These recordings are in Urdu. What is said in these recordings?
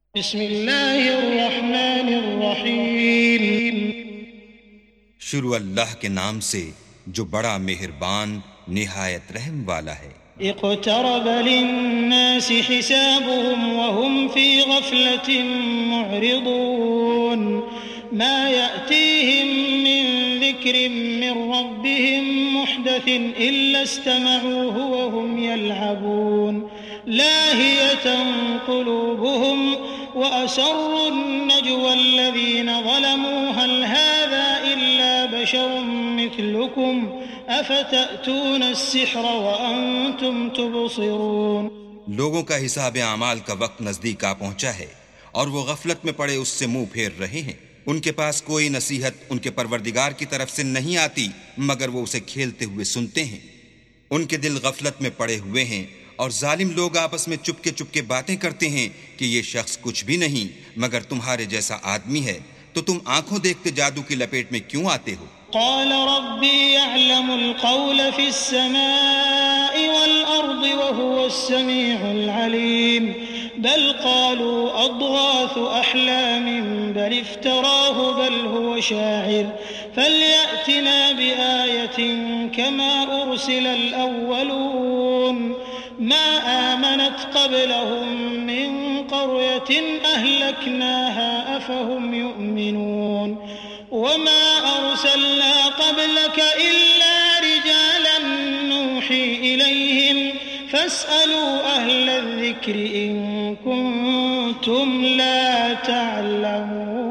بسم اللہ الرحمن الرحیم۔ شروع اللہ کے نام سے جو بڑا مہربان نہایت رحم والا ہے۔ اقترب للناس حسابهم وهم في غفلة معرضون ما يأتيهم من ذكر من ربهم محدث إلا استمعوه وهم يلعبون لاهية قلوبهم وأسروا النجوى الذين ظلموا هل هذا إلا بشر مثلكم أفتأتون السحر وأنتم تبصرون۔ لوگوں کا حساب اعمال کا وقت نزدیک آ پہنچا ہے اور وہ غفلت میں پڑے اس سے منہ پھیر رہے ہیں۔ ان کے پاس کوئی نصیحت ان کے پروردگار کی طرف سے نہیں آتی مگر وہ اسے کھیلتے ہوئے سنتے ہیں۔ ان کے دل غفلت میں پڑے ہوئے ہیں اور ظالم لوگ آپس میں چپکے باتیں کرتے ہیں کہ یہ شخص کچھ بھی نہیں مگر تمہارے جیسا آدمی ہے، تو تم آنکھوں دیکھتے جادو کی لپیٹ میں کیوں آتے ہو؟ قال ربي يعلم القول في السماء والأرض وهو السميع العليم بل قالوا أضغاث أحلام بل افتراه بل هو شاعر فليأتنا بآية كما أرسل الأولون ما آمنت قبلهم من قرية أهلكناها أفهم يؤمنون وما أرسلنا قبلك إلا رجالا نوحي إليهم فاسألوا أهل الذكر إن كنتم لا تعلمون۔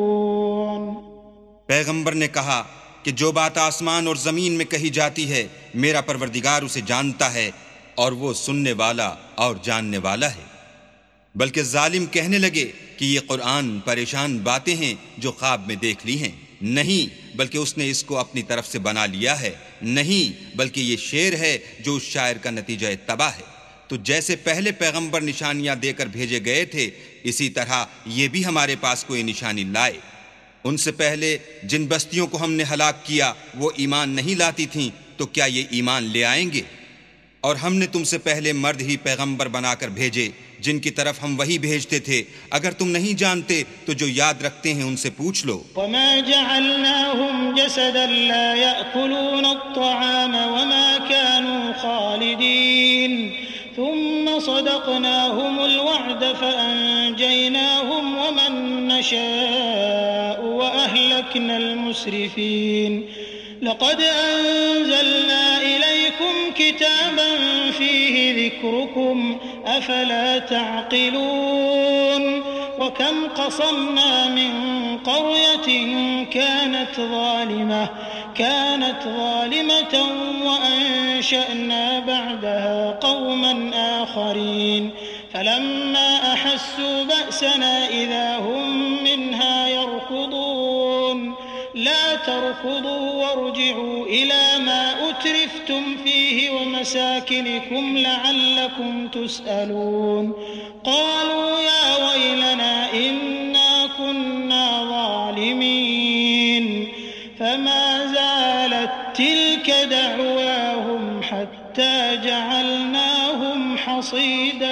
پیغمبر نے کہا کہ جو بات آسمان اور زمین میں کہی جاتی ہے میرا پروردگار اسے جانتا ہے اور وہ سننے والا اور جاننے والا ہے۔ بلکہ ظالم کہنے لگے کہ یہ قرآن پریشان باتیں ہیں جو خواب میں دیکھ لی ہیں، نہیں بلکہ اس نے اس کو اپنی طرف سے بنا لیا ہے، نہیں بلکہ یہ شعر ہے جو اس شاعر کا نتیجہ تباہ ہے۔ تو جیسے پہلے پیغمبر نشانیاں دے کر بھیجے گئے تھے اسی طرح یہ بھی ہمارے پاس کوئی نشانی لائے۔ ان سے پہلے جن بستیوں کو ہم نے ہلاک کیا وہ ایمان نہیں لاتی تھیں، تو کیا یہ ایمان لے آئیں گے؟ اور ہم نے تم سے پہلے مرد ہی پیغمبر بنا کر بھیجے جن کی طرف ہم وہی بھیجتے تھے، اگر تم نہیں جانتے تو جو یاد رکھتے ہیں ان سے پوچھ لو۔ وما جعلناهم جسدا لا يأكلون الطعام وما كانوا خالدين ثم صدقناهم الوعد فأنجيناهم ومن نشاء وأهلكنا المسرفين لقد أنزلنا إليكم كتابا فيه ذكركم أفلا تعقلون وكم قصمنا من قرية كانت ظالمة وأنشأنا بعدها قوما آخرين فلما أحسوا بأسنا إذا هم منها يركضون لا تركضوا وارجعوا إلى ما أترفتم فيه ومساكنكم لعلكم تسألون قالوا يا ويلنا إنا كنا ظالمين فما زالت تلك دعواهم حتى جعلناهم حصيدا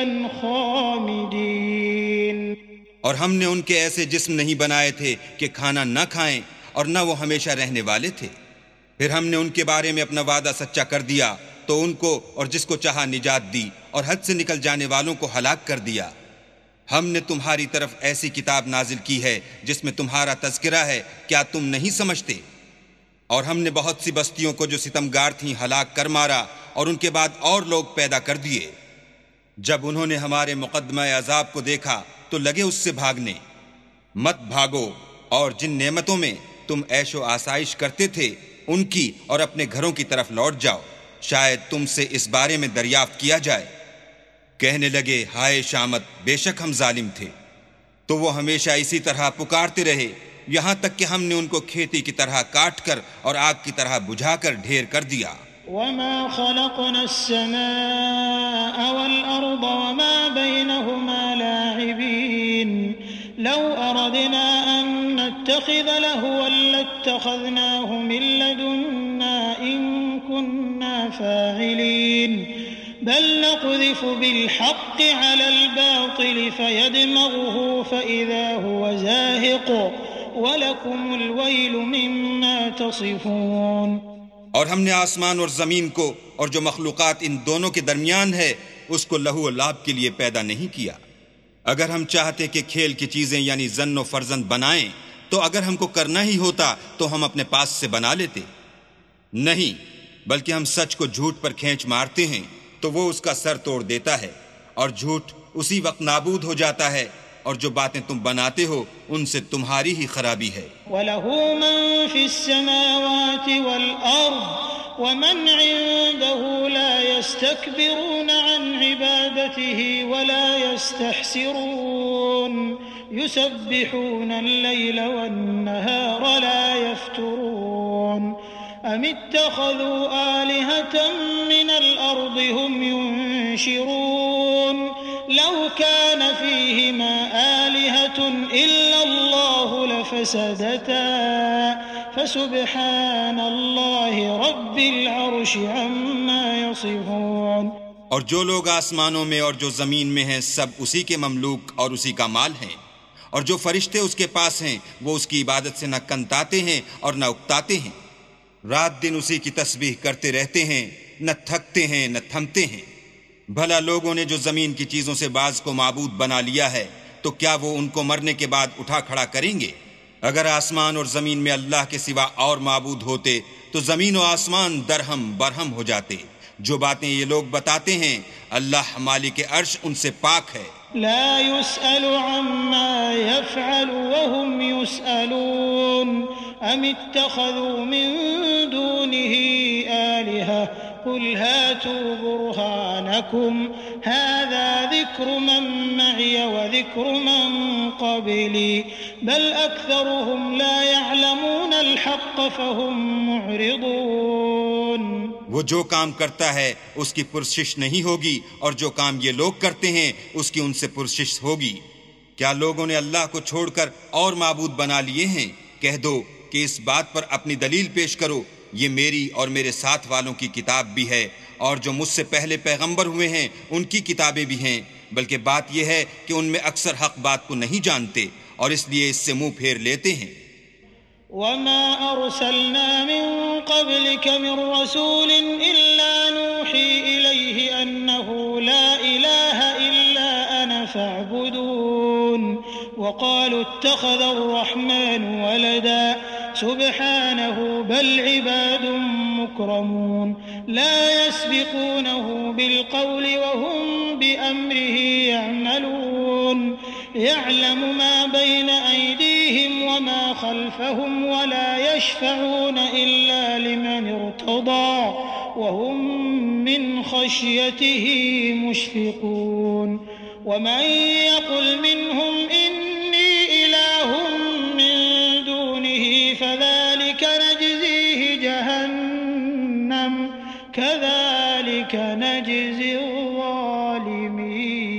خامدين۔ اور ہم نے ان کے ایسے جسم نہیں بنائے تھے کہ کھانا نہ کھائیں اور نہ وہ ہمیشہ رہنے والے تھے، پھر ہم نے ان کے بارے میں اپنا وعدہ سچا کر دیا تو ان کو اور جس کو چاہا نجات دی اور حد سے نکل جانے والوں کو ہلاک کر دیا۔ ہم نے تمہاری طرف ایسی کتاب نازل کی ہے جس میں تمہارا تذکرہ ہے، کیا تم نہیں سمجھتے؟ اور ہم نے بہت سی بستیوں کو جو ستمگار تھیں ہلاک کر مارا اور ان کے بعد اور لوگ پیدا کر دیے۔ جب انہوں نے ہمارے مقدمہ عذاب کو دیکھا تو لگے اس سے بھاگنے۔ مت بھاگو اور جن نعمتوں میں تم عیش و آسائش کرتے تھے ان کی اور اپنے گھروں کی طرف لوٹ جاؤ، شاید تم سے اس بارے میں دریافت کیا جائے۔ کہنے لگے ہائے شامت، بے شک ہم ظالم تھے۔ تو وہ ہمیشہ اسی طرح پکارتے رہے یہاں تک کہ ہم نے ان کو کھیتی کی طرح کاٹ کر اور آگ کی طرح بجھا کر ڈھیر کر دیا۔ وما خلقنا السماء والأرض وما بينهما لاعبين لو أردنا أن نتخذ لهوا لاتخذناه من لدنا إن كنا فاعلين بل نقذف بالحق على الباطل الباطل فيدمغه فإذا هو زاهق وَلَكُمُ الْوَيْلُ مِمَّا تَصِفُونَ۔ اور ہم نے آسمان اور زمین کو اور جو مخلوقات ان دونوں کے درمیان ہے اس کو لہو و لعب کے لیے پیدا نہیں کیا۔ اگر ہم چاہتے کہ کھیل کی چیزیں یعنی زن و فرزند بنائیں تو اگر ہم کو کرنا ہی ہوتا تو ہم اپنے پاس سے بنا لیتے، نہیں بلکہ ہم سچ کو جھوٹ پر کھینچ مارتے ہیں تو وہ اس کا سر توڑ دیتا ہے اور جھوٹ اسی وقت نابود ہو جاتا ہے، اور جو باتیں تم بناتے ہو ان سے تمہاری ہی خرابی ہے۔ وَلَهُ مَن فِي السَّمَاوَاتِ وَالْأَرْضِ وَمَنْ عِندَهُ لَا يَسْتَكْبِرُونَ عَنْ عِبَادَتِهِ وَلَا يَسْتَحْسِرُونَ يُسَبِّحُونَ اللَّيْلَ وَالنَّهَارَ لَا يَفْتُرُونَ أَمِ اتَّخَذُوا آلِهَةً مِّنَ الْأَرْضِ هُمْ يُنشِرُونَ لو كان فيهما آلهة إلا الله لفسدتا فسبحان الله رب العرش عما يصفون۔ اور جو لوگ آسمانوں میں اور جو زمین میں ہیں سب اسی کے مملوک اور اسی کا مال ہیں، اور جو فرشتے اس کے پاس ہیں وہ اس کی عبادت سے نہ کنتاتے ہیں اور نہ اکتاتے ہیں، رات دن اسی کی تسبیح کرتے رہتے ہیں، نہ تھکتے ہیں نہ تھمتے ہیں۔ بھلا لوگوں نے جو زمین کی چیزوں سے بعض کو معبود بنا لیا ہے تو کیا وہ ان کو مرنے کے بعد اٹھا کھڑا کریں گے؟ اگر آسمان اور زمین میں اللہ کے سوا اور معبود ہوتے تو زمین و آسمان درہم برہم ہو جاتے۔ جو باتیں یہ لوگ بتاتے ہیں اللہ مالک عرش ان سے پاک ہے۔ لا يسأل عما يفعل وهم يسألون أم اتخذوا من دونه آلهة قل هاتوا برهانكم هذا ذكر من معي وذكر من قبلي بل أكثرهم لا يعلمون الحق فهم معرضون۔ وہ جو کام کرتا ہے اس کی پرسش نہیں ہوگی، اور جو کام یہ لوگ کرتے ہیں اس کی ان سے پرسش ہوگی۔ کیا لوگوں نے اللہ کو چھوڑ کر اور معبود بنا لیے ہیں؟ کہہ دو کہ اس بات پر اپنی دلیل پیش کرو، یہ میری اور میرے ساتھ والوں کی کتاب بھی ہے، اور جو مجھ سے پہلے پیغمبر ہوئے ہیں ان کی کتابیں بھی ہیں، بلکہ بات یہ ہے کہ ان میں اکثر حق بات کو نہیں جانتے اور اس لیے اس سے منہ پھیر لیتے ہیں۔ وما أرسلنا من قبلك من رسول إلا نوحي إليه أنه لا إله إلا أنا فاعبدون وقالوا اتخذ الرحمن ولدا سبحانه بل عباد مكرمون لا يسبقونه بالقول وهم بأمره يعملون يعلم ما بين أيديهم وما خلفهم ولا يشفعون إلا لمن ارتضى وهم من خشيته مشفقون ومن يقل منهم إني إله من دونه فذلك نجزيه جهنم كذلك نجزي الظالمين۔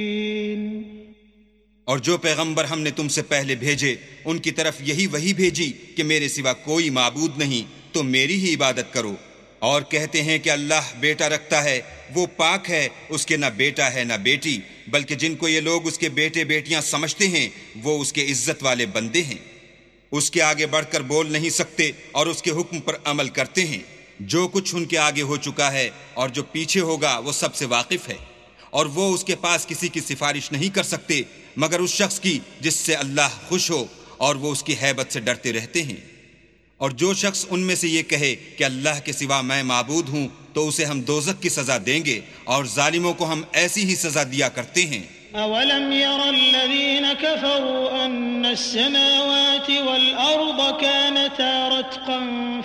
اور جو پیغمبر ہم نے تم سے پہلے بھیجے ان کی طرف یہی وحی بھیجی کہ میرے سوا کوئی معبود نہیں، تو میری ہی عبادت کرو، اور کہتے ہیں کہ اللہ بیٹا رکھتا ہے، وہ پاک ہے، اس کے نہ بیٹا ہے نہ بیٹی، بلکہ جن کو یہ لوگ اس کے بیٹے بیٹیاں سمجھتے ہیں وہ اس کے عزت والے بندے ہیں، اس کے آگے بڑھ کر بول نہیں سکتے اور اس کے حکم پر عمل کرتے ہیں۔ جو کچھ ان کے آگے ہو چکا ہے اور جو پیچھے ہوگا وہ سب سے واقف ہے، اور وہ اس کے پاس کسی کی سفارش نہیں کر سکتے مگر اس شخص کی جس سے اللہ خوش ہو، اور وہ اس کی ہیبت سے ڈرتے رہتے ہیں۔ اور جو شخص ان میں سے یہ کہے کہ اللہ کے سوا میں معبود ہوں تو اسے ہم دوزخ کی سزا دیں گے، اور ظالموں کو ہم ایسی ہی سزا دیا کرتے ہیں۔ أَوَلَمْ يَرَ الَّذِينَ كَفَرُوا أَنَّ السَّمَاوَاتِ وَالْأَرْضَ كَانَتَا رَتْقًا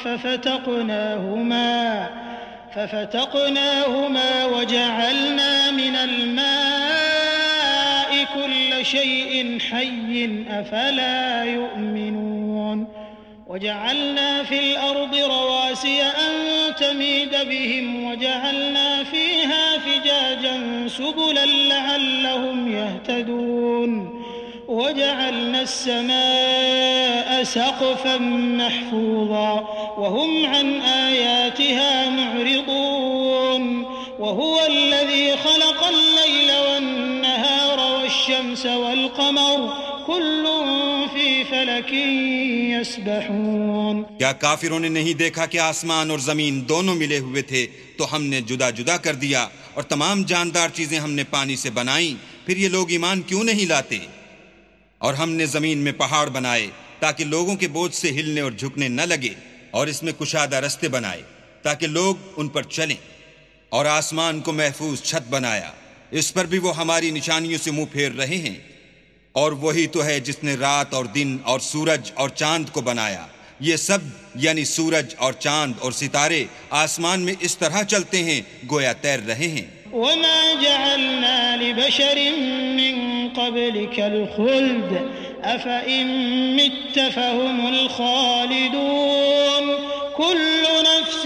فَفَتَقْنَاهُمَا وَجَعَلْنَا مِنَ الْمَاءِ كُلَّ شَيْءٍ حَيٍّ أَفَلَا يُؤْمِنُونَ وَجَعَلْنَا فِي الْأَرْضِ رَوَاسِيَ أَن تَمِيدَ بِهِمْ وَجَعَلْنَا فِيهَا فِجَاجًا سُبُلًا لَعَلَّهُمْ يَهْتَدُونَ وَجَعَلْنَا السَّمَاءَ سَقْفًا مَحْفُوظًا وَهُمْ عَنْ آيَاتِهَا مُعْرِضُونَ وَهُوَ الَّذِي خَلَقَ اللَّيْلَ وَالنَّهَارَ والشمس والقمر كل في فلك يسبحون. کیا کافروں نے نہیں دیکھا کہ آسمان اور زمین دونوں ملے ہوئے تھے تو ہم نے جدا جدا کر دیا اور تمام جاندار چیزیں ہم نے پانی سے بنائیں؟ پھر یہ لوگ ایمان کیوں نہیں لاتے؟ اور ہم نے زمین میں پہاڑ بنائے تاکہ لوگوں کے بوجھ سے ہلنے اور جھکنے نہ لگے، اور اس میں کشادہ رستے بنائے تاکہ لوگ ان پر چلیں، اور آسمان کو محفوظ چھت بنایا، اس پر بھی وہ ہماری نشانیوں سے منہ پھیر رہے ہیں. اور وہی تو ہے جس نے رات اور دن اور سورج اور چاند کو بنایا. یہ سب یعنی سورج اور چاند اور ستارے آسمان میں اس طرح چلتے ہیں گویا تیر رہے ہیں. وما جعلنا لبشر من قبلك الخلد أفإن مت فهم الخالدون كل نفس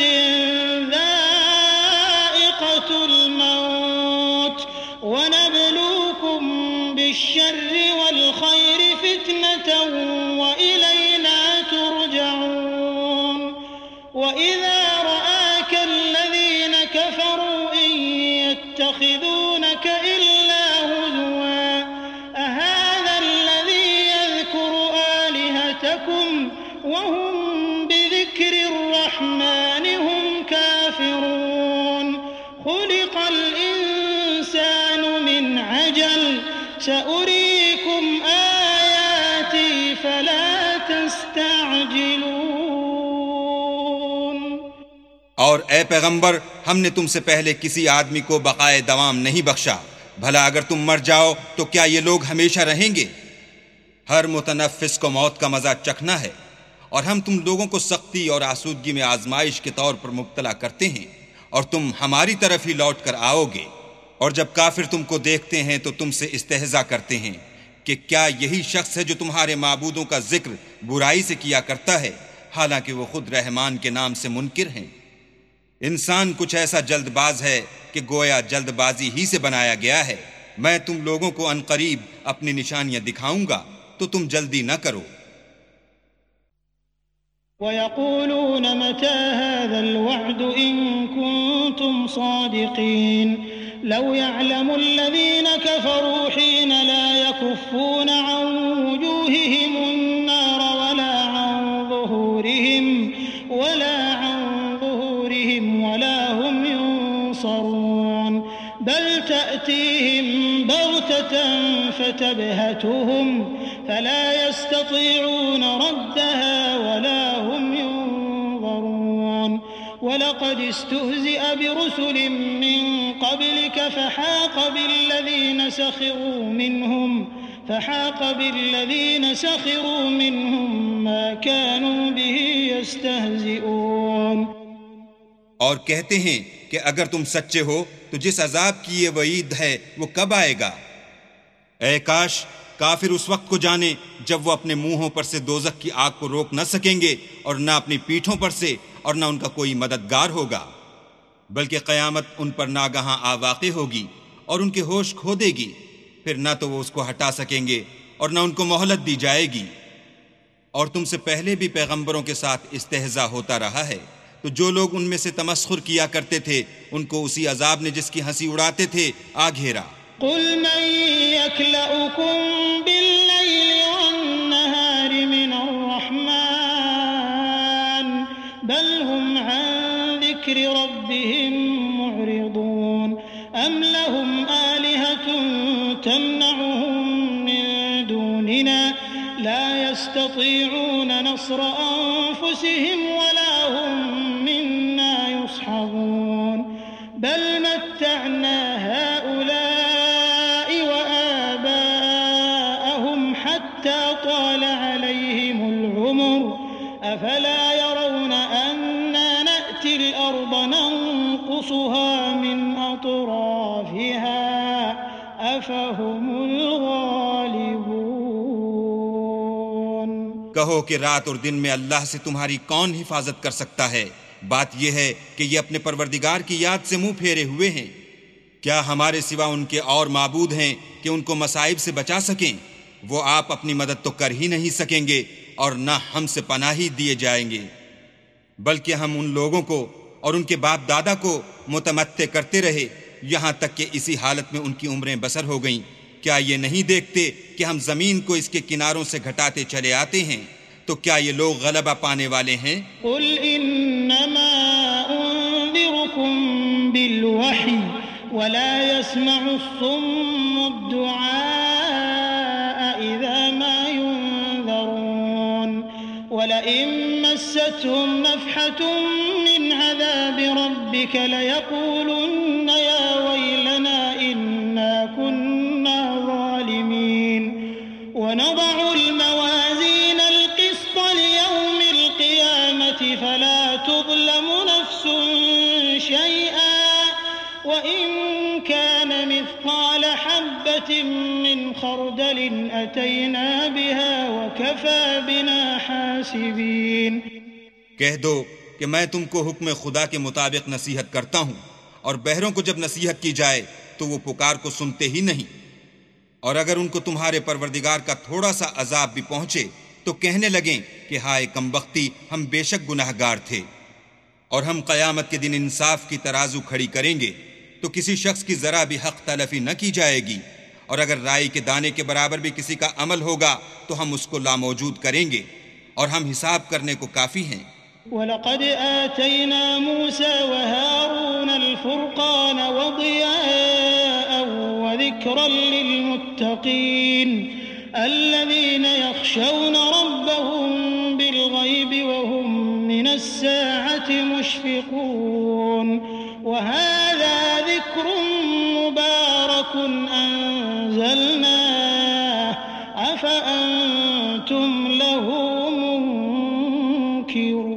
ذائقة الموت ونبلوكم بالشر والخير فتنة وإلينا ترجعون. وإذا رآك الذين كفروا إن يتخذونك إلا هزوا أهذا الذي يذكر آلهتكم وهم بذكر الرحمن هم كافرون. خلق الإنسان من عجل سأريكم آياتي فلا تستعجلون. اور اے پیغمبر، ہم نے تم سے پہلے کسی آدمی کو بقائے دوام نہیں بخشا، بھلا اگر تم مر جاؤ تو کیا یہ لوگ ہمیشہ رہیں گے؟ ہر متنفس کو موت کا مزہ چکھنا ہے، اور ہم تم لوگوں کو سختی اور آسودگی میں آزمائش کے طور پر مبتلا کرتے ہیں، اور تم ہماری طرف ہی لوٹ کر آؤ گے. اور جب کافر تم کو دیکھتے ہیں تو تم سے استہزاء کرتے ہیں کہ کیا یہی شخص ہے جو تمہارے معبودوں کا ذکر برائی سے کیا کرتا ہے، حالانکہ وہ خود رحمان کے نام سے منکر ہیں. انسان کچھ ایسا جلد باز ہے کہ گویا جلد بازی ہی سے بنایا گیا ہے. میں تم لوگوں کو عنقریب اپنی نشانیاں دکھاؤں گا تو تم جلدی نہ کرو. وَيَقُولُونَ مَتَى هَذَا الْوَعْدُ إِن كُنتُمْ صَادِقِينَ لَوْ يَعْلَمُ الَّذِينَ كَفَرُوا حِينَ لَا يَكُفُّونَ عَن وُجُوهِهِمُ النَّارَ وَلَا عَن ظُهُورِهِمْ وَلَا هُمْ يُنصَرُونَ. بَلْ تَأْتِيهِمْ بَغْتَةً فَتَبْهَتُهُمْ فَلَا يَسْتَطِيعُونَ رَدَّهَا وَلَا هُمْ يُنظَرُونَ. وَلَقَدِ اسْتُهْزِئَ بِرُسُلٍ مِّن قَبْلِكَ فَحَاقَ بِالَّذِينَ سَخِرُوا مِنْهُمْ مَا كَانُوا بِهِ يَسْتَهْزِئُونَ. اور کہتے ہیں کہ اگر تم سچے ہو تو جس عذاب کی یہ وعید ہے وہ کب آئے گا؟ اے کاش کافر اس وقت کو جانے جب وہ اپنے منہوں پر سے دوزخ کی آگ کو روک نہ سکیں گے، اور نہ اپنی پیٹھوں پر سے، اور نہ ان کا کوئی مددگار ہوگا. بلکہ قیامت ان پر ناگہاں آ واقع ہوگی اور ان کے ہوش کھو دے گی، پھر نہ تو وہ اس کو ہٹا سکیں گے اور نہ ان کو مہلت دی جائے گی. اور تم سے پہلے بھی پیغمبروں کے ساتھ استہزاء ہوتا رہا ہے، تو جو لوگ ان میں سے تمسخر کیا کرتے تھے ان کو اسی عذاب نے جس کی ہنسی اڑاتے تھے آ گھیرا. قل من يكلؤكم بالليل والنهار من الرحمن بل هم عن ذكر ربهم معرضون. أم لهم آلهة تمنعهم من دوننا لا يستطيعون نصر أنفسهم ولا هم منا يصحبون. بل متعنا هؤلاء وآباءهم حتى طال عليهم العمر أفلا يرون أنا نأتي الأرض ننقصها من أطرافها أفهم الغالبون. کہو کہ رات اور دن میں اللہ سے تمہاری کون حفاظت کر سکتا ہے؟ بات یہ ہے کہ یہ اپنے پروردگار کی یاد سے منہ پھیرے ہوئے ہیں. کیا ہمارے سوا ان کے اور معبود ہیں کہ ان کو مصائب سے بچا سکیں؟ وہ آپ اپنی مدد تو کر ہی نہیں سکیں گے اور نہ ہم سے پناہی دیے جائیں گے. بلکہ ہم ان لوگوں کو اور ان کے باپ دادا کو متمتع کرتے رہے یہاں تک کہ اسی حالت میں ان کی عمریں بسر ہو گئیں کیا یہ نہیں دیکھتے کہ ہم زمین کو اس کے کناروں سے گھٹاتے چلے آتے ہیں؟ تو کیا یہ لوگ غلبہ پانے والے ہیں؟ قل انما انذركم بالوحی ولا يسمع الصم الدعاء اذا ما ينذرون ولئن مستهم نفحة من عذاب ربك ليقولن يا ويلنا إنا كنا ظالمين ونضع الموازين القسط ليوم القيامة فلا تظلم نفس شيئا وإن كان مثقال حبة من خردل أتينا بها وكفى بنا حاسبين۔ کہہ دو کہ میں تم کو حکم خدا کے مطابق نصیحت کرتا ہوں، اور بہروں کو جب نصیحت کی جائے تو وہ پکار کو سنتے ہی نہیں، اور اگر ان کو تمہارے پروردگار کا تھوڑا سا عذاب بھی پہنچے تو کہنے لگیں کہ ہائے کمبختی، ہم بے شک گناہگار تھے۔ اور ہم قیامت کے دن انصاف کی ترازو کھڑی کریں گے تو کسی شخص کی ذرا بھی حق تلفی نہ کی جائے گی، اور اگر رائی کے دانے کے برابر بھی کسی کا عمل ہوگا تو ہم اس کو لاموجود کریں گے، اور ہم حساب کرنے کو کافی ہیں۔ وَلَقَدْ آتَيْنَا مُوسَى وَهَارُونَ الْفُرْقَانَ وَضِيَاءً وَذِكْرًا لِلْمُتَّقِينَ الَّذِينَ يَخْشَوْنَ رَبَّهُم بِالْغَيْبِ وَهُم مِّنَ السَّاعَةِ مُشْفِقُونَ وَهَذَا ذِكْرٌ مُبَارَكٌ أَنزَلْنَاهُ أَفَأَنتُمْ لَهُ مُنكِرُونَ۔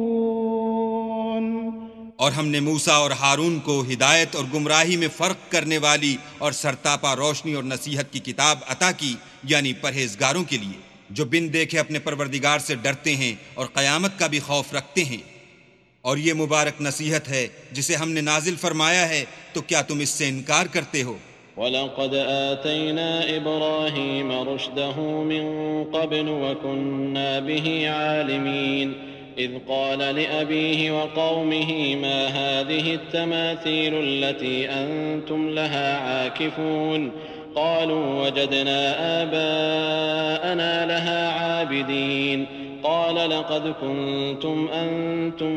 اور ہم نے موسیٰ اور ہارون کو ہدایت اور گمراہی میں فرق کرنے والی اور سرتاپا روشنی اور نصیحت کی کتاب عطا کی، یعنی پرہیزگاروں کے لیے جو بن دیکھے اپنے پروردگار سے ڈرتے ہیں اور قیامت کا بھی خوف رکھتے ہیں۔ اور یہ مبارک نصیحت ہے جسے ہم نے نازل فرمایا ہے، تو کیا تم اس سے انکار کرتے ہو؟ وَلَقَدْ آتَيْنَا إِبْرَاهِيمَ رُشْدَهُ مِن قَبْلُ وَكُنَّا بِهِ عَالِمِينَ إِذْ قَالَ لِأَبِيهِ وَقَوْمِهِ مَا هَذِهِ التَّمَاثِيلُ الَّتِي أَنْتُمْ لَهَا عَاكِفُونَ قَالُوا وَجَدْنَا آبَاءَنَا لَهَا عَابِدِينَ قال لقد كنتم أنتم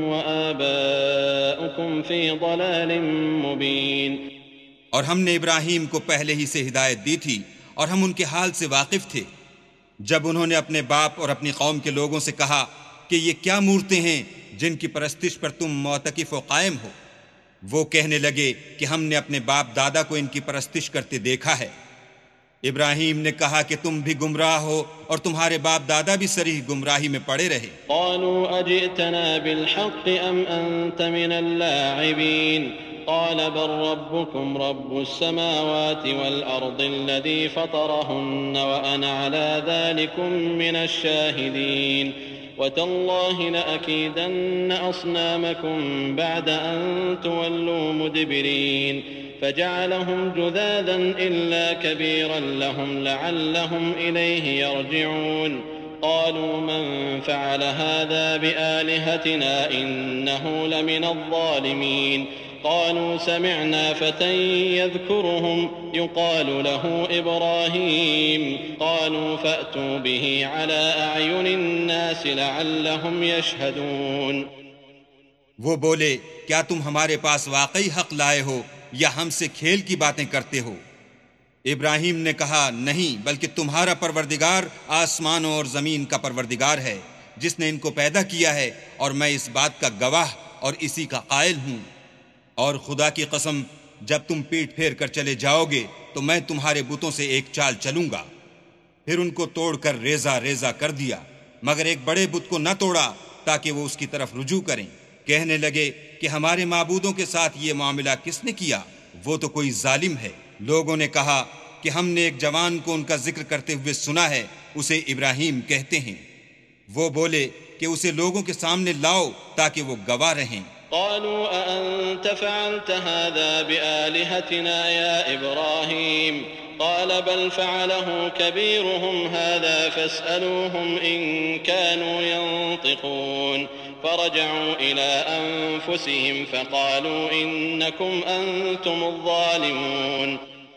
وآباؤكم في ضلال مبين۔ اور ہم نے ابراہیم کو پہلے ہی سے ہدایت دی تھی، اور ہم ان کے حال سے واقف تھے جب انہوں نے اپنے باپ اور اپنی قوم کے لوگوں سے کہا کہ یہ کیا مورتیں ہیں جن کی پرستش پر تم معتکف و قائم ہو؟ وہ کہنے لگے کہ ہم نے اپنے باپ دادا کو ان کی پرستش کرتے دیکھا ہے۔ ابراہیم نے کہا کہ تم بھی گمراہ ہو اور تمہارے باپ دادا بھی صریح گمراہی میں پڑے رہے۔ قالوا اجئتنا بالحق ام انت من اللاعبین قال بل ربكم رب السماوات والأرض الذي فطرهن وأنا على ذلكم من الشاهدين وتالله لأكيدن أصنامكم بعد أن تولوا مدبرين فجعلهم جذاذا إلا كبيرا لهم لعلهم إليه يرجعون قالوا من فعل هذا بآلهتنا إنه لمن الظالمين قالوا سمعنا فتى يذكرهم يقال له إبراهيم قالوا فأتوا به على أعين الناس لعلهم يشهدون۔ وہ بولے کیا تم ہمارے پاس واقعی حق لائے ہو یا ہم سے کھیل کی باتیں کرتے ہو؟ ابراہیم نے کہا نہیں، بلکہ تمہارا پروردگار آسمانوں اور زمین کا پروردگار ہے جس نے ان کو پیدا کیا ہے، اور میں اس بات کا گواہ اور اسی کا قائل ہوں۔ اور خدا کی قسم جب تم پیٹ پھیر کر چلے جاؤ گے تو میں تمہارے بتوں سے ایک چال چلوں گا۔ پھر ان کو توڑ کر ریزہ ریزہ کر دیا، مگر ایک بڑے بت کو نہ توڑا تاکہ وہ اس کی طرف رجوع کریں۔ کہنے لگے کہ ہمارے معبودوں کے ساتھ یہ معاملہ کس نے کیا؟ وہ تو کوئی ظالم ہے۔ لوگوں نے کہا کہ ہم نے ایک جوان کو ان کا ذکر کرتے ہوئے سنا ہے، اسے ابراہیم کہتے ہیں۔ وہ بولے کہ اسے لوگوں کے سامنے لاؤ تاکہ وہ گواہ رہیں۔ قالوا أأنت فعلت هذا بآلهتنا يا إبراهيم قال بل فعله كبيرهم هذا فاسألوهم إن كانوا ينطقون فرجعوا إلى أنفسهم فقالوا إنكم أنتم الظالمون۔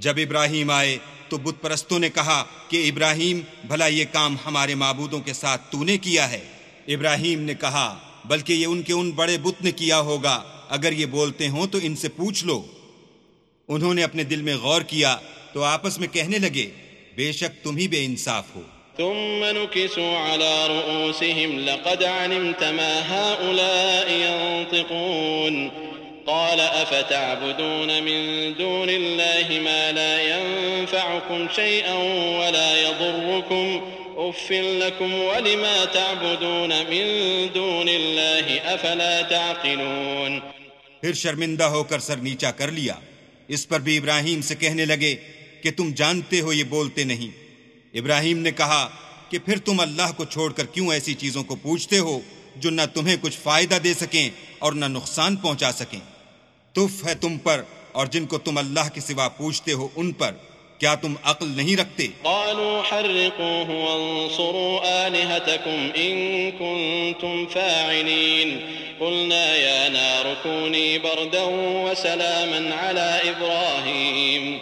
جب ابراہیم آئے تو بت پرستوں نے کہا کہ ابراہیم بھلا یہ کام ہمارے معبودوں کے ساتھ تو نے کیا ہے؟ ابراہیم نے کہا بلکہ یہ ان کے ان بڑے بت نے کیا ہوگا، اگر یہ بولتے ہوں تو ان سے پوچھ لو۔ انہوں نے اپنے دل میں غور کیا تو آپس میں کہنے لگے بے شک تم ہی بے انصاف ہو۔ ثم نكسوا على رؤوسهم لقد علمت ما هؤلاء ينطقون قال أفتعبدون من دون الله ما لا ينفعكم شيئا ولا يضركم أف لكم ولما تعبدون من دون الله أفلا تعقلون۔ پھر شرمندہ ہو کر سر نیچا کر لیا۔ اس پر بھی ابراہیم سے کہنے لگے کہ تم جانتے ہو یہ بولتے نہیں۔ ابراہیم نے کہا کہ پھر تم اللہ کو چھوڑ کر کیوں ایسی چیزوں کو پوچھتے ہو جو نہ تمہیں کچھ فائدہ دے سکیں اور نہ نقصان پہنچا سکیں؟ تف ہے تم پر اور جن کو تم اللہ کے سوا پوچھتے ہو ان پر، کیا تم عقل نہیں رکھتے؟ قالوا حرقوه وانصروا آلهتكم إن كنتم فاعلين قلنا يا نار كوني بردا وسلاما على إبراهيم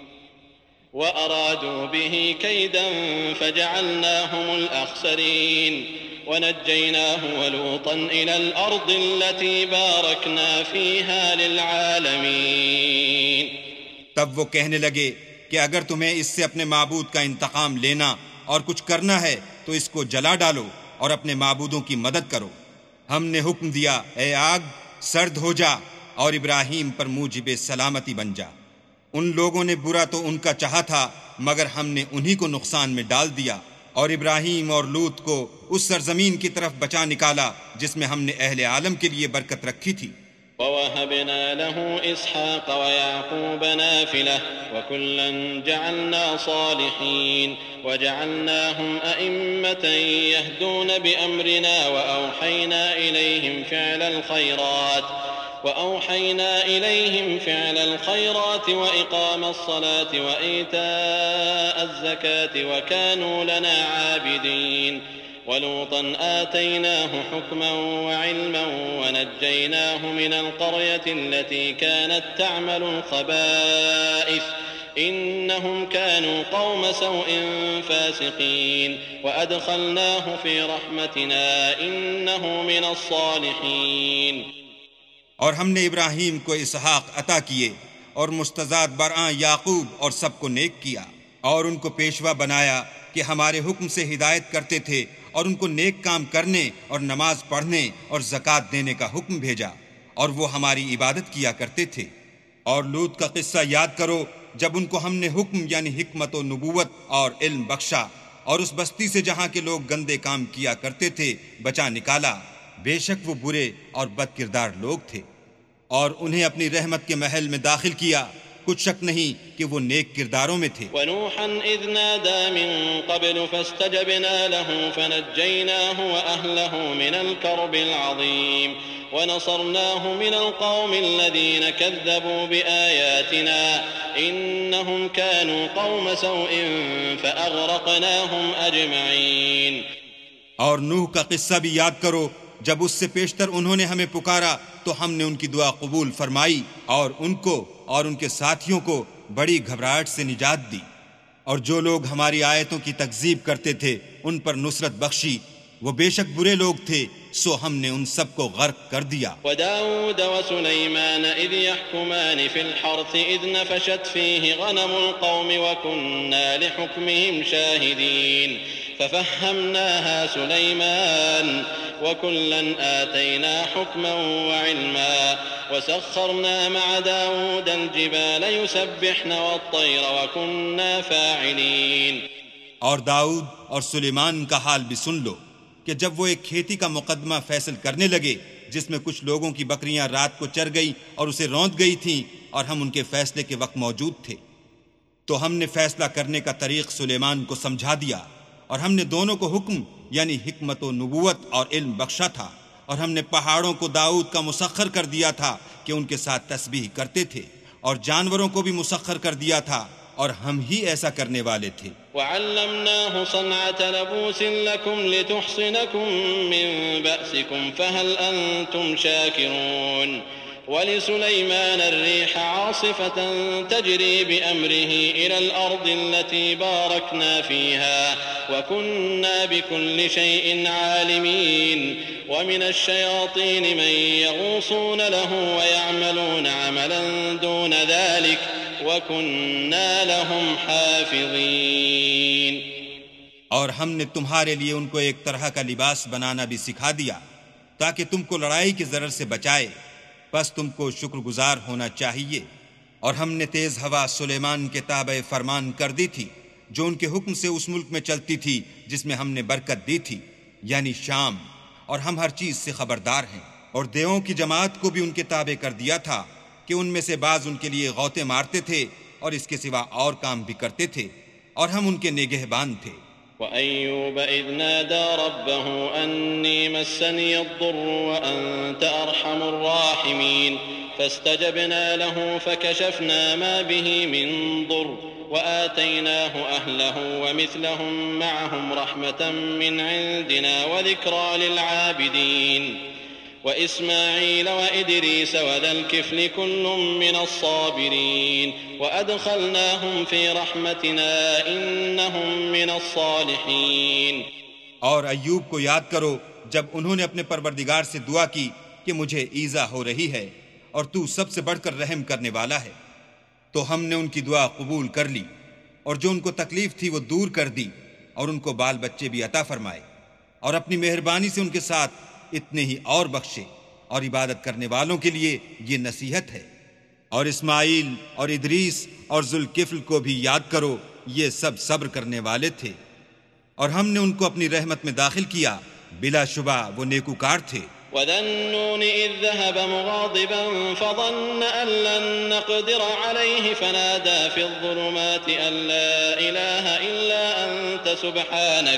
وأرادوا به كيدا فجعلناهم الأخسرين ونجيناه ولوطا إلى الأرض التي باركنا فيها للعالمين۔ تب وہ کہنے لگے کہ اگر تمہیں اس سے اپنے معبود کا انتقام لینا اور کچھ کرنا ہے تو اس کو جلا ڈالو اور اپنے معبودوں کی مدد کرو۔ ہم نے حکم دیا اے آگ سرد ہو جا اور ابراہیم پر موجب سلامتی بن جا۔ ان لوگوں نے برا تو ان کا چاہا تھا مگر ہم نے انہی کو نقصان میں ڈال دیا اور ابراہیم اور لوط کو اس سرزمین کی طرف بچا نکالا جس میں ہم نے اہل عالم کے لیے برکت رکھی تھی۔ وَوَهَبْنَا لَهُ إِسْحَاقَ وَيَعْقُوبَ نَافِلَةً وَكُلًّا جَعَلْنَا صَالِحِينَ وَجَعَلْنَاهُمْ أَئِمَّةً يَهْدُونَ بِأَمْرِنَا وَأَوْحَيْنَا إِلَيْهِمْ فِعْلَ الْخَيْرَاتِ وَإِقَامَ الصَّلَاةِ وَإِيتَاءَ الزَّكَاةِ وَكَانُوا لَنَا عَابِدِينَ۔ وَلُوطًا آتَيْنَاهُ حُكْمًا وَعِلْمًا وَنَجَّيْنَاهُ مِنَ الْقَرْيَةِ الَّتِي كَانَتْ تَعْمَلُ الْخَبَائِثَ إِنَّهُمْ كَانُوا قَوْمَ سَوْءٍ فَاسِقِينَ وَأَدْخَلْنَاهُ فِي رَحْمَتِنَا إِنَّهُ مِنَ الصَّالِحِينَ۔ اور ہم نے ابراہیم کو اسحاق عطا کیے اور مستضاد برآں یعقوب اور سب کو نیک کیا اور ان کو پیشوا بنایا کہ ہمارے حکم سے ہدایت کرتے تھے اور ان کو نیک کام کرنے اور نماز پڑھنے اور زکوٰۃ دینے کا حکم بھیجا اور وہ ہماری عبادت کیا کرتے تھے۔ اور لوط کا قصہ یاد کرو جب ان کو ہم نے حکم یعنی حکمت و نبوت اور علم بخشا اور اس بستی سے جہاں کے لوگ گندے کام کیا کرتے تھے بچا نکالا۔ بے شک وہ برے اور بد کردار لوگ تھے اور انہیں اپنی رحمت کے محل میں داخل کیا، کچھ شک نہیں کہ وہ نیک کرداروں میں تھے۔ وَنُوحًا إِذْ نَادَى مِن قَبْلُ فَاسْتَجَبْنَا لَهُ فَنَجَّيْنَاهُ وَأَهْلَهُ مِنَ الْكَرْبِ الْعَظِيمِ وَنَصَرْنَاهُ مِنَ الْقَوْمِ الَّذِينَ كَذَّبُوا بِآيَاتِنَا إِنَّهُمْ كَانُوا قَوْمَ سَوْءٍ فَأَغْرَقْنَاهُمْ أَجْمَعِينَ۔ اور نوح کا قصہ بھی یاد کرو جب اس سے پیشتر انہوں نے ہمیں پکارا تو ہم نے ان کی دعا قبول فرمائی اور ان کو اور ان کے ساتھیوں کو بڑی گھبراہٹ سے نجات دی، اور جو لوگ ہماری آیتوں کی تکذیب کرتے تھے ان پر نصرت بخشی، وہ بے شک برے لوگ تھے سو ہم نے ان سب کو غرق کر دیا۔ وَدَاوُودَ وَسُلَيْمَانَ إِذْ يَحْكُمَانِ فِي الْحَرْثِ إِذْ نَفَشَتْ فِيهِ غَنَمُ الْقَوْمِ وَكُنَّا لِحُكْمِهِمْ شَاهِدِينَ فَفَهَّمْنَاهَا سُلَيْمَانَ وَكُلًّا آتَيْنَا حُكْمًا وَعِلْمًا وَسَخَّرْنَا مَعَ دَاوُودَ الْجِبَالَ يُسَبِّحْنَ وَالطَّيْرَ وَكُنَّا فَاعِلِينَ۔ اور داؤد اور سلیمان کا حال بھی سن لو کہ جب وہ ایک کھیتی کا مقدمہ فیصل کرنے لگے جس میں کچھ لوگوں کی بکریاں رات کو چر گئی اور اسے روند گئی تھیں اور ہم ان کے فیصلے کے وقت موجود تھے، تو ہم نے فیصلہ کرنے کا طریق سلیمان کو سمجھا دیا اور ہم نے دونوں کو حکم یعنی حکمت و نبوت اور علم بخشا تھا، اور ہم نے پہاڑوں کو داؤد کا مسخر کر دیا تھا کہ ان کے ساتھ تسبیح کرتے تھے، اور جانوروں کو بھی مسخر کر دیا تھا اور ہم ہی ایسا کرنے والے تھے۔ وَعَلَّمْنَاهُ صَنْعَةَ لَبُوسٍ لَكُمْ لِتُحْصِنَكُمْ مِنْ بَأْسِكُمْ فَهَلْ أَنْتُمْ شَاكِرُونَ۔ ولسليمان الريح عاصفة تجري بأمره إلى الأرض التي باركنا فيها وكنا بكل شيء عالمين ومن الشياطين من يغوصون له ويعملون عملا دون ذلك وكنا لهم حافظين. اور ہم نے تمہارے لیے ان کو ایک طرح کا لباس بنانا بھی سکھا دیا تاکہ تم کو لڑائی کے ضرر سے بچائے، بس تم کو شکر گزار ہونا چاہیے. اور ہم نے تیز ہوا سلیمان کے تابع فرمان کر دی تھی جو ان کے حکم سے اس ملک میں چلتی تھی جس میں ہم نے برکت دی تھی، یعنی شام، اور ہم ہر چیز سے خبردار ہیں. اور دیووں کی جماعت کو بھی ان کے تابع کر دیا تھا کہ ان میں سے بعض ان کے لیے غوطے مارتے تھے اور اس کے سوا اور کام بھی کرتے تھے، اور ہم ان کے نگہبان تھے. وَأَيُّوبَ إِذْ نَادَى رَبَّهُ أَنِّي مَسَّنِيَ الضُّرُّ وَأَنْتَ أَرْحَمُ الرَّاحِمِينَ فَاسْتَجَبْنَا لَهُ فَكَشَفْنَا مَا بِهِ مِنْ ضُرٍّ وَآتَيْنَاهُ أَهْلَهُ وَمِثْلَهُمْ مَعَهُمْ رَحْمَةً مِّنْ عِنْدِنَا وَذِكْرَى لِلْعَابِدِينَ. وإسماعيل وإدريس وذا الكفل كل من الصابرين وأدخلناهم في رحمتنا إنهم من الصالحين. اور ایوب کو یاد کرو جب انہوں نے اپنے پروردگار سے دعا کی کہ مجھے ایذا ہو رہی ہے اور تو سب سے بڑھ کر رحم کرنے والا ہے، تو ہم نے ان کی دعا قبول کر لی اور جو ان کو تکلیف تھی وہ دور کر دی اور ان کو بال بچے بھی عطا فرمائے اور اپنی مہربانی سے ان کے ساتھ اتنے ہی اور بخشے. اور عبادت کرنے والوں کے لیے یہ نصیحت ہے. اور اسماعیل اور ادریس اور ذوالکفل کو بھی یاد کرو، یہ سب صبر کرنے والے تھے اور ہم نے ان کو اپنی رحمت میں داخل کیا، بلا شبہ وہ نیکوکار تھے. وذا النون إذ ذهب مغاضبا فظن أن لن نقدر عليه فنادى في الظلمات أن لا إله إلا أنت سبحانك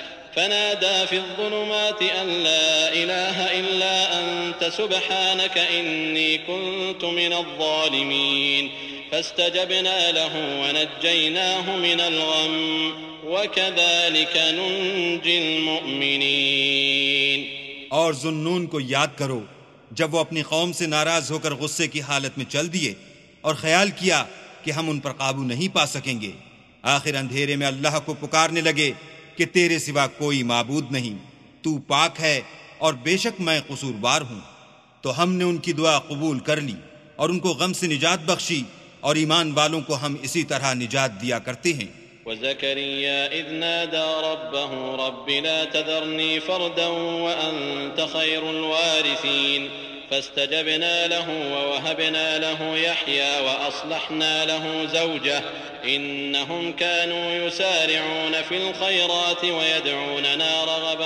إني كنت من الظالمين. فاستجبنا له ونجيناه من الغم وكذلك ننجي المؤمنين. اور ذوالنون کو یاد کرو جب وہ اپنی قوم سے ناراض ہو کر غصے کی حالت میں چل دیے اور خیال کیا کہ ہم ان پر قابو نہیں پا سکیں گے، آخر اندھیرے میں اللہ کو پکارنے لگے کہ تیرے سوا کوئی معبود نہیں، تو پاک ہے اور بے شک میں قصوروار ہوں. تو ہم نے ان کی دعا قبول کر لی اور ان کو غم سے نجات بخشی، اور ایمان والوں کو ہم اسی طرح نجات دیا کرتے ہیں. وزكريا إذ نادى ربه رب لا تذرني فردا وأنت خير الوارثين فاستجبنا له ووهبنا له يحيى وأصلحنا له زوجه إنهم كانوا يسارعون في الخيرات ويدعوننا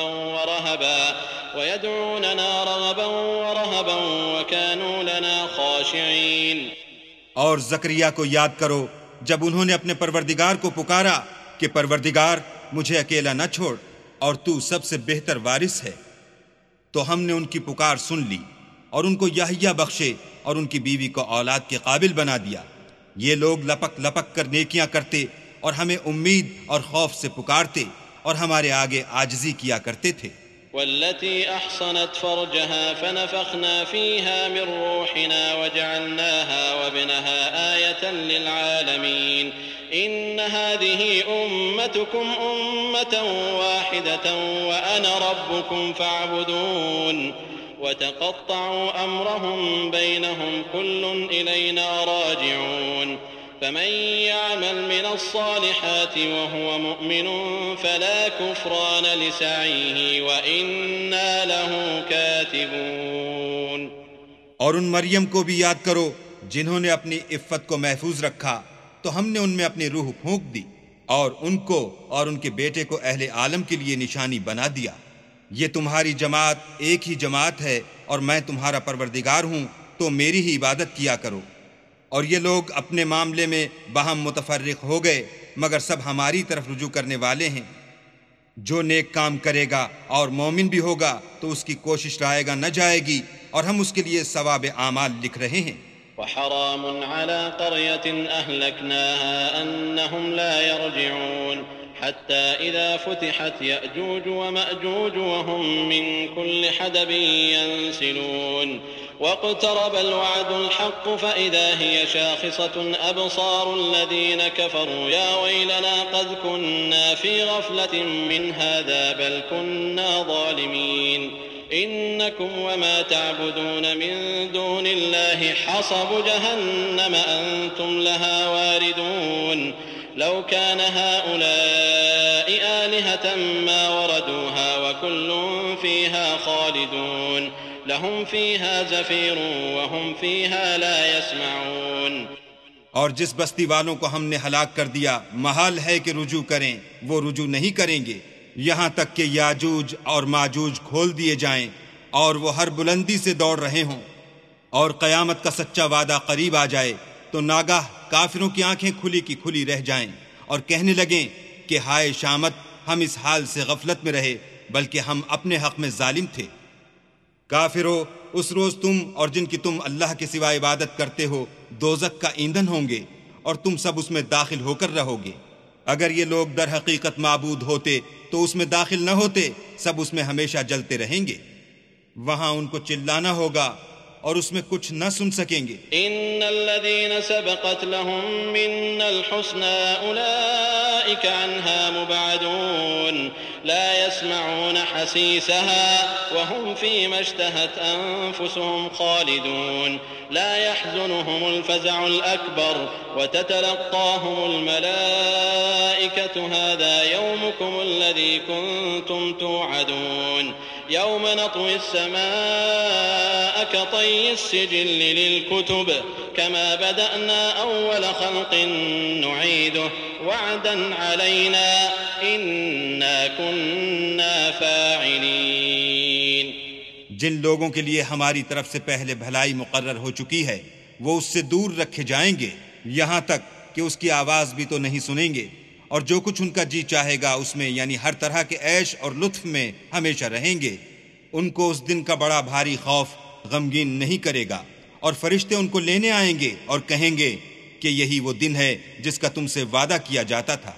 رغبا ورهبا وكانوا لنا خاشعين. اور زکریا کو یاد کرو جب انہوں نے اپنے پروردگار کو پکارا کہ پروردگار مجھے اکیلا نہ چھوڑ اور تو سب سے بہتر وارث ہے، تو ہم نے ان کی پکار سن لی اور ان کو یحییٰ بخشے اور ان کی بیوی کو اولاد کے قابل بنا دیا. یہ لوگ لپک لپک کر نیکیاں کرتے اور ہمیں امید اور خوف سے پکارتے اور ہمارے آگے عاجزی کیا کرتے تھے. والتي أحصنت فرجها فنفخنا فيها من روحنا وجعلناها وابنها آية للعالمين إن هذه أمتكم أمة واحدة وأنا ربكم فاعبدون وتقطعوا أمرهم بينهم كل إلينا راجعون فمن يعمل من الصالحات وهو مؤمن فلا كفران لسعيه وإنا له كاتبون. اور ان مریم کو بھی یاد کرو جنہوں نے اپنی عفت کو محفوظ رکھا تو ہم نے ان میں اپنی روح پھونک دی اور ان کو اور ان کے بیٹے کو اہل عالم کے لیے نشانی بنا دیا. یہ تمہاری جماعت ایک ہی جماعت ہے اور میں تمہارا پروردگار ہوں، تو میری ہی عبادت کیا کرو. اور یہ لوگ اپنے معاملے میں باہم متفرق ہو گئے مگر سب ہماری طرف رجوع کرنے والے ہیں. جو نیک کام کرے گا اور مومن بھی ہوگا تو اس کی کوشش رائے گا نہ جائے گی اور ہم اس کے لیے ثواب اعمال لکھ رہے ہیں. وحرام على قرية أهلكناها أنهم لا يرجعون حتى إذا فتحت يأجوج ومأجوج وهم من كل حدب ينسلون واقترب الوعد الحق فإذا هي شاخصة أبصار الذين كفروا يا ويلنا قد كنا في غفلة من هذا بل كنا ظالمين إنكم وما تعبدون من دون الله حصب جهنم أنتم لها واردون لو كان هؤلاء آلهة ما وردوها وكل فيها خالدون لهم فيها زفير وهم فيها لا يسمعون۔ اور جس بستی والوں کو ہم نے ہلاک کر دیا محال ہے کہ رجوع کریں، وہ رجوع نہیں کریں گے یہاں تک کہ یاجوج اور ماجوج کھول دیے جائیں اور وہ ہر بلندی سے دوڑ رہے ہوں، اور قیامت کا سچا وعدہ قریب آ جائے تو ناگاہ کافروں کی آنکھیں کھلی کی کھلی رہ جائیں اور کہنے لگیں کہ ہائے شامت، ہم اس حال سے غفلت میں رہے بلکہ ہم اپنے حق میں ظالم تھے۔ کافرو، اس روز تم اور جن کی تم اللہ کے سوا عبادت کرتے ہو دوزخ کا ایندھن ہوں گے اور تم سب اس میں داخل ہو کر رہو گے۔ اگر یہ لوگ در حقیقت معبود ہوتے تو اس میں داخل نہ ہوتے، سب اس میں ہمیشہ جلتے رہیں گے۔ وہاں ان کو چلانا ہوگا اور اس میں کچھ نہ سن سکیں گے۔ ان الذين سبقت لهم منا الحسنى اولئك عنها مبعدون لا يسمعون حسيسها وهم فيما اشتهت انفسهم خالدون لا يحزنهم الفزع الأكبر وتتلقاهم الملائكة هذا يومكم الذي كنتم توعدون يوم نطوي السماء كطي السجل للكتب كما بدأنا أول خلق نعيده وعدا علينا إنا كنا فاعلين۔ جن لوگوں کے لیے ہماری طرف سے پہلے بھلائی مقرر ہو چکی ہے وہ اس سے دور رکھے جائیں گے یہاں تک کہ اس کی آواز بھی تو نہیں سنیں گے، اور جو کچھ ان کا جی چاہے گا اس میں یعنی ہر طرح کے عیش اور لطف میں ہمیشہ رہیں گے۔ ان کو اس دن کا بڑا بھاری خوف غمگین نہیں کرے گا، اور فرشتے ان کو لینے آئیں گے اور کہیں گے کہ یہی وہ دن ہے جس کا تم سے وعدہ کیا جاتا تھا،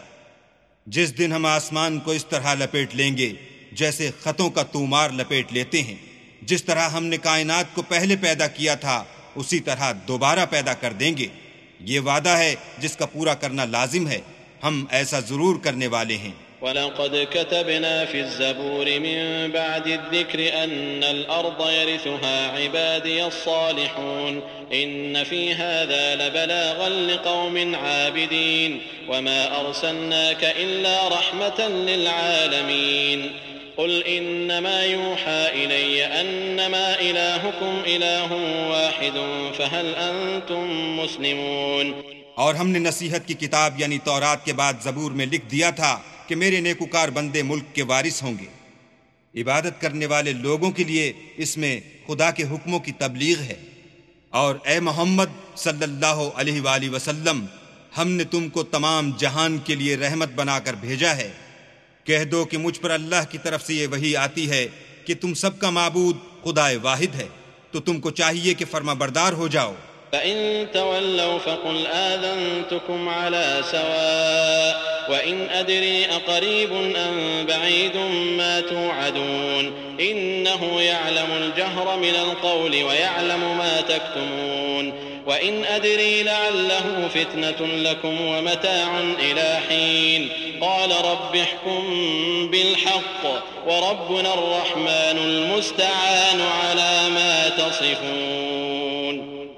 جس دن ہم آسمان کو اس طرح لپیٹ لیں گے جیسے خطوں کا تومار لپیٹ لیتے ہیں، جس طرح ہم نے کائنات کو پہلے پیدا کیا تھا اسی طرح دوبارہ پیدا کر دیں گے۔ یہ وعدہ ہے جس کا پورا کرنا لازم ہے، ہم ایسا ضرور کرنے والے ہیں۔ وَلَقَدْ كَتَبْنَا فِي الزَّبُورِ مِن بَعْدِ الذِّكْرِ أَنَّ الْأَرْضَ يَرِثُهَا عِبَادِيَ الصَّالِحُونَ إِنَّ فِي هَذَا لَبَلَاغًا لِقَوْمٍ عَابِدِينَ وَمَا أَرْسَلْنَاكَ إِلَّا رَحْمَةً لِلْعَالَمِينَ قُلْ إِنَّمَا يُوحَى إِلَيَّ أَنَّمَا إِلَٰهُكُمْ إِلَٰهٌ وَاحِدٌ فَهَلْ أَنْتُمْ مُسْلِمُونَ۔ اور ہم نے نصیحت کی کتاب یعنی تورات کے بعد زبور میں لکھ دیا تھا کہ میرے نیکوکار بندے ملک کے وارث ہوں گے۔ عبادت کرنے والے لوگوں کے لیے اس میں خدا کے حکموں کی تبلیغ ہے۔ اور اے محمد صلی اللہ علیہ وآلہ وسلم، ہم نے تم کو تمام جہان کے لیے رحمت بنا کر بھیجا ہے۔ کہہ دو کہ مجھ پر اللہ کی طرف سے یہ وحی آتی ہے کہ تم سب کا معبود خدا واحد ہے، تو تم کو چاہیے کہ فرما بردار ہو جاؤ۔ فَإِن تَوَلَّوْا فَقُلْ آذَنْتُكُمْ عَلَى سَوَاءٍ وَإِنْ أَدْرِي أَقَرِيبٌ أَمْ بَعِيدٌ مَا تُوعَدُونَ إِنَّهُ يَعْلَمُ الْجَهْرَ مِنَ الْقَوْلِ وَيَعْلَمُ مَا تَكْتُمُونَ وَإِنْ أَدْرِي لَعَلَّهُ فِتْنَةٌ لَكُمْ وَمَتَاعٌ إِلَى حِينٍ قَالَ رَبِّ احْكُم بِالْحَقِّ وَرَبُّنَا الرَّحْمَنُ الْمُسْتَعَانُ عَلَى مَا تَصِفُونَ۔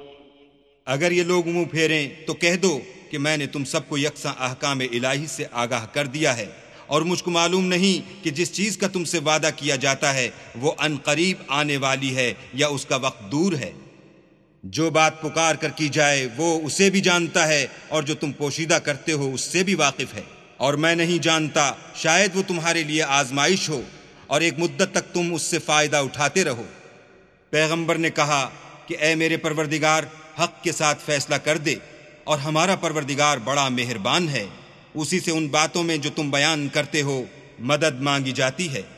اگر یہ لوگ منہ پھیریں تو کہہ دو کہ میں نے تم سب کو یکساں احکام الہی سے آگاہ کر دیا ہے، اور مجھ کو معلوم نہیں کہ جس چیز کا تم سے وعدہ کیا جاتا ہے وہ ان قریب آنے والی ہے یا اس کا وقت دور ہے۔ جو بات پکار کر کی جائے وہ اسے بھی جانتا ہے، اور جو تم پوشیدہ کرتے ہو اس سے بھی واقف ہے، اور میں نہیں جانتا، شاید وہ تمہارے لیے آزمائش ہو اور ایک مدت تک تم اس سے فائدہ اٹھاتے رہو۔ پیغمبر نے کہا کہ اے میرے پروردگار، حق کے ساتھ فیصلہ کر دے، اور ہمارا پروردگار بڑا مہربان ہے، اسی سے ان باتوں میں جو تم بیان کرتے ہو مدد مانگی جاتی ہے۔